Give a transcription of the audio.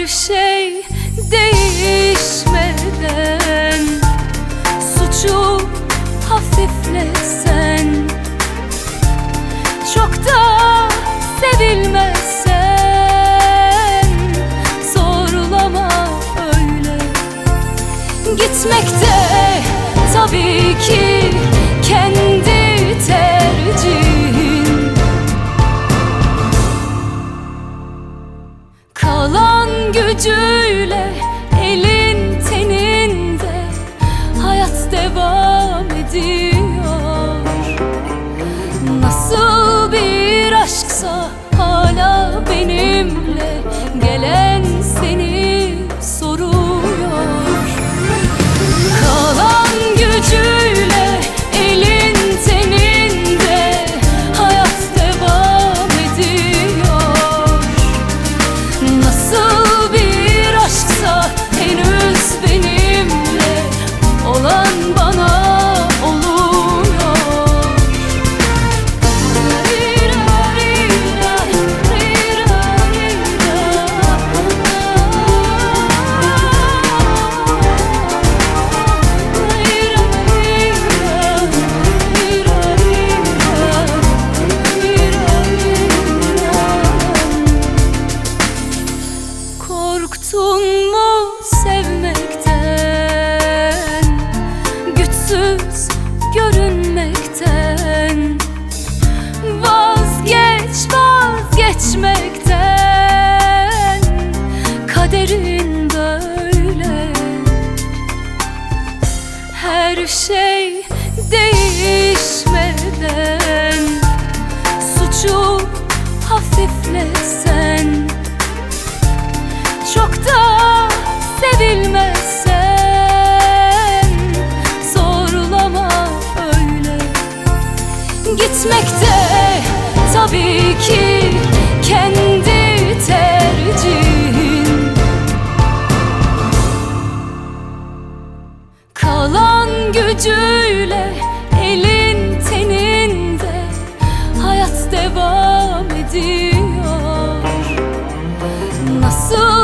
Her şey değişmeden suçu hafifletsen, çok da sevilmezsen zorlama öyle. Gitmekte tabii ki kendi tercihin, kalan gücüyle elin teninde hayat devam ediyor. Nasıl bir aşksa hala benimle, gelen seni soruyor. Kalan gücüyle elin teninde hayat devam ediyor. Nasıl bir aşksa henüz benimle, olan bana korktun mu sevmekten, güçsüz görünmekten? Vazgeçmekten, kaderin böyle. Her şey değişmeden suçu hafifletsen, çok da sevilmezsen zorlama öyle. Gitmekte tabii ki kendi tercihin, kalan gücüyle elin teninde hayat devam ediyor. Nasıl